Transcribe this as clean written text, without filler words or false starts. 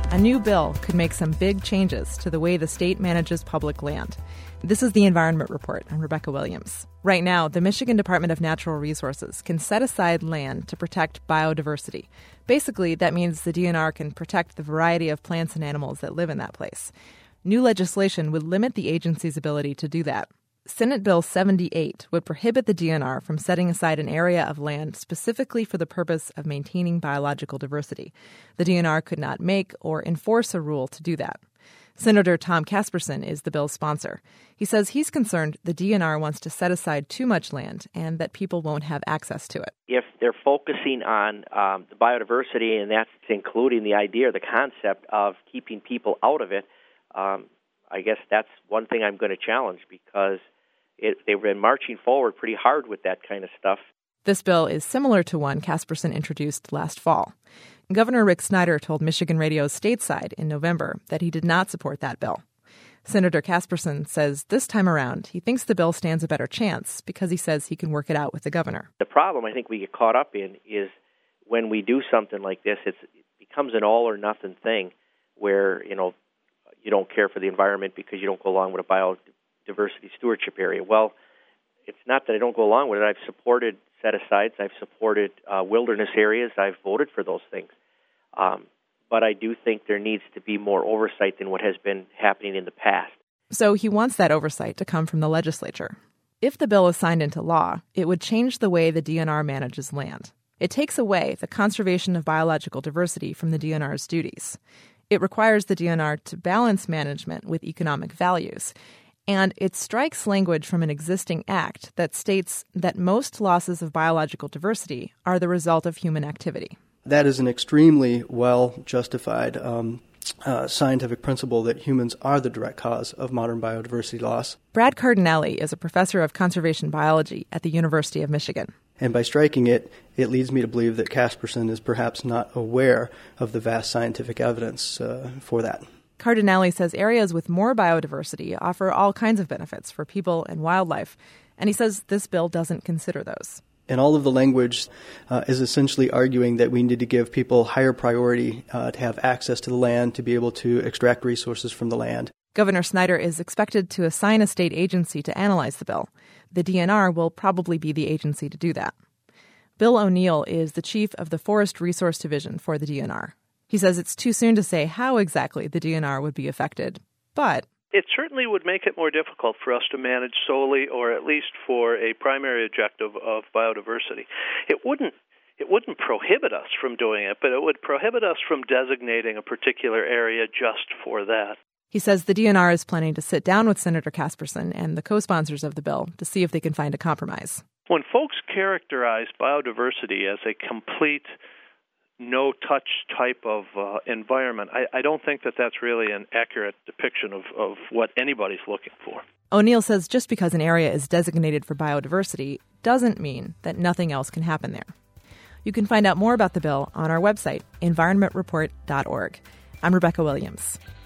a new bill could make some big changes to the way the state manages public land. This is the Environment Report. I'm Rebecca Williams. Right now, the Michigan Department of Natural Resources can set aside land to protect biodiversity. Basically, that means the DNR can protect the variety of plants and animals that live in that place. New legislation would limit the agency's ability to do that. Senate Bill 78 would prohibit the DNR from setting aside an area of land specifically for the purpose of maintaining biological diversity. The DNR could not make or enforce a rule to do that. Senator Tom Casperson is the bill's sponsor. He says he's concerned the DNR wants to set aside too much land and that people won't have access to it. If they're focusing on the biodiversity, and that's including the idea or the concept of keeping people out of it, I guess that's one thing I'm going to challenge, because they've been marching forward pretty hard with that kind of stuff. This bill is similar to one Casperson introduced last fall. Governor Rick Snyder told Michigan Radio's Stateside in November that he did not support that bill. Senator Casperson says this time around he thinks the bill stands a better chance because he says he can work it out with the governor. The problem I think we get caught up in is when we do something like this, it becomes an all-or-nothing thing where, you don't care for the environment because you don't go along with a biodiversity stewardship area. Well, it's not that I don't go along with it. I've supported set-asides. I've supported wilderness areas. I've voted for those things. But I do think there needs to be more oversight than what has been happening in the past. So he wants that oversight to come from the legislature. If the bill is signed into law, it would change the way the DNR manages land. It takes away the conservation of biological diversity from the DNR's duties. It requires the DNR to balance management with economic values. And it strikes language from an existing act that states that most losses of biological diversity are the result of human activity. That is an extremely well-justified scientific principle that humans are the direct cause of modern biodiversity loss. Brad Cardinelli is a professor of conservation biology at the University of Michigan. And by striking it, it leads me to believe that Casperson is perhaps not aware of the vast scientific evidence for that. Cardinelli says areas with more biodiversity offer all kinds of benefits for people and wildlife, and he says this bill doesn't consider those. And all of the language is essentially arguing that we need to give people higher priority to have access to the land, to be able to extract resources from the land. Governor Snyder is expected to assign a state agency to analyze the bill. The DNR will probably be the agency to do that. Bill O'Neill is the chief of the Forest Resource Division for the DNR. He says it's too soon to say how exactly the DNR would be affected, but it certainly would make it more difficult for us to manage solely, or at least for a primary objective of biodiversity. It wouldn't prohibit us from doing it, but it would prohibit us from designating a particular area just for that. He says the DNR is planning to sit down with Senator Casperson and the co-sponsors of the bill to see if they can find a compromise. When folks characterize biodiversity as a complete no-touch type of environment, I don't think that that's really an accurate depiction of what anybody's looking for. O'Neill says just because an area is designated for biodiversity doesn't mean that nothing else can happen there. You can find out more about the bill on our website, environmentreport.org. I'm Rebecca Williams.